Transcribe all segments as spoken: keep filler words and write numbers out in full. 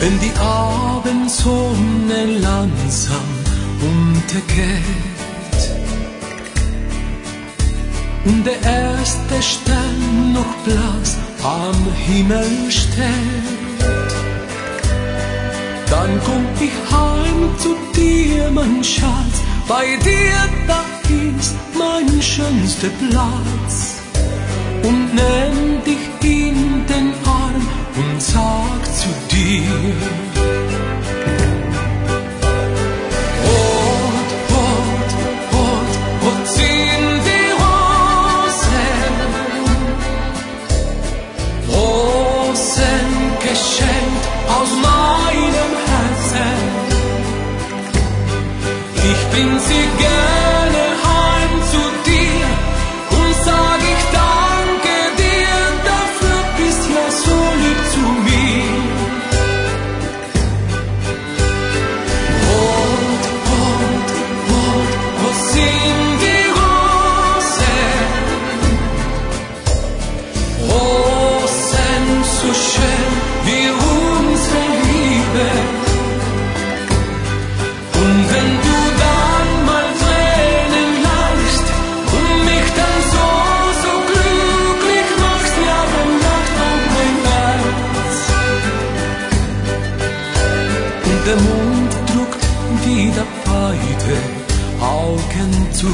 wenn die Abendsonne langsam untergeht und der erste Stern noch blass am Himmel steht, dann komm ich heim zu dir, mein Schatz, bei dir da ist mein schönster Platz, und nimm dich in den Arm und sag zu dir: Rot, rot, rot, rot sind die Rosen, Rosen geschenkt aus meinem Herzen. Ich bring sie gerne heim zu dir und sag ich danke dir, dafür bist ja so lieb zu mir. Rot, rot, rot, rot sind die Rosen, Rosen so schön wie unsere Liebe. Und wenn du dann mal Tränen lachst und mich dann so, so glücklich machst, ja, dann lacht auch mein Herz. Und der Mond drückt wieder beide Augen zu.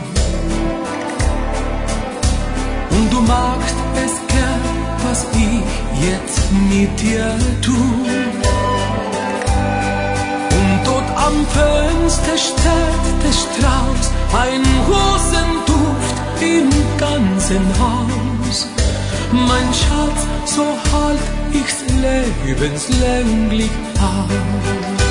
Und du magst es gern, was ich jetzt mit dir tu. Am Fenster steht der Strauß, ein Rosenduft im ganzen Haus. Mein Schatz, so halt ich's lebenslänglich aus.